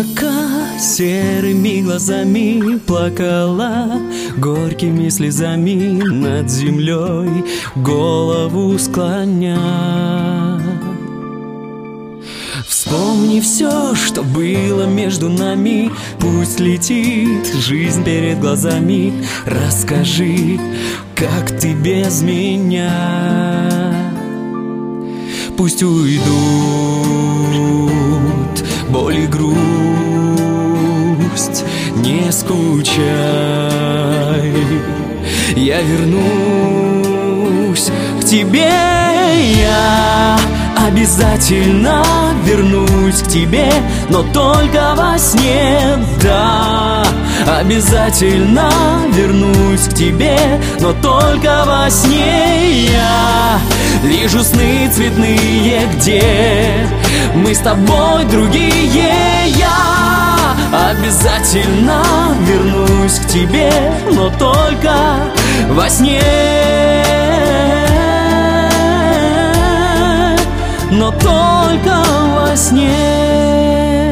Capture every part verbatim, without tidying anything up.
облака серыми глазами плакала, горькими слезами над землей голову склоня. Вспомни все, что было между нами, пусть летит жизнь перед глазами. Расскажи, как ты без меня. Пусть уйдут боль и грусть, не скучай. Я вернусь к тебе, я обязательно вернусь к тебе, но только во сне, да. Обязательно вернусь к тебе, но только во сне. Я вижу сны цветные, где мы с тобой другие. Я обязательно вернусь к тебе, но только во сне. Но только во сне.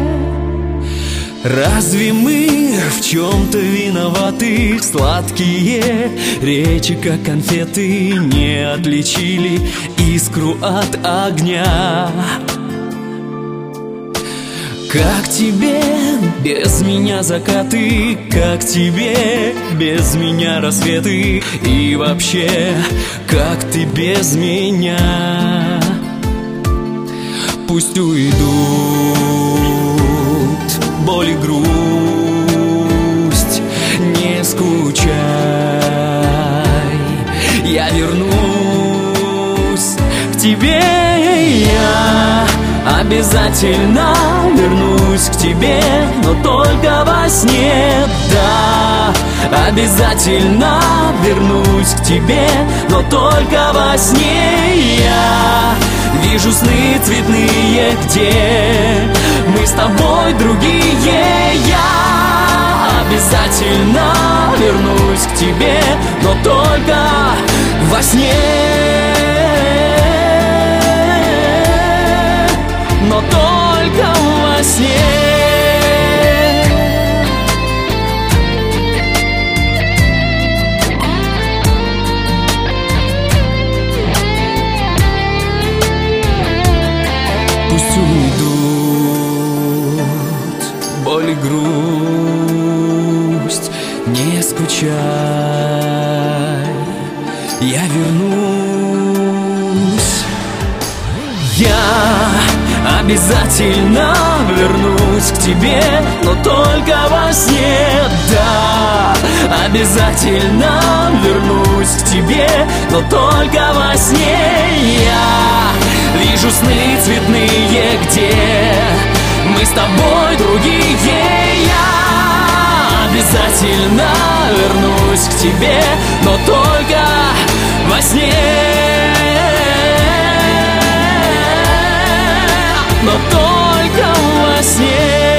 Разве мы в чем-то виноваты? Сладкие речи, как конфеты, не отличили искру от огня. Как тебе без меня закаты, как тебе без меня рассветы, и вообще, как ты без меня. Пусть уйдут боль и грусть, не скучай. Я вернусь к тебе, я обязательно вернусь к тебе, но только во сне, да. Обязательно вернусь к тебе, но только во сне. Я вижу сны цветные, где мы с тобой другие. Я обязательно вернусь к тебе, но только во сне. Но только во сне. Пусть уйдут боль и грусть, не скучай. Я вернусь. Я обязательно вернусь к тебе, но только во сне, да. Обязательно вернусь к тебе, но только во сне. Я вижу сны цветные, где мы с тобой другие. Я обязательно вернусь к тебе, но только во сне. Но только во сне.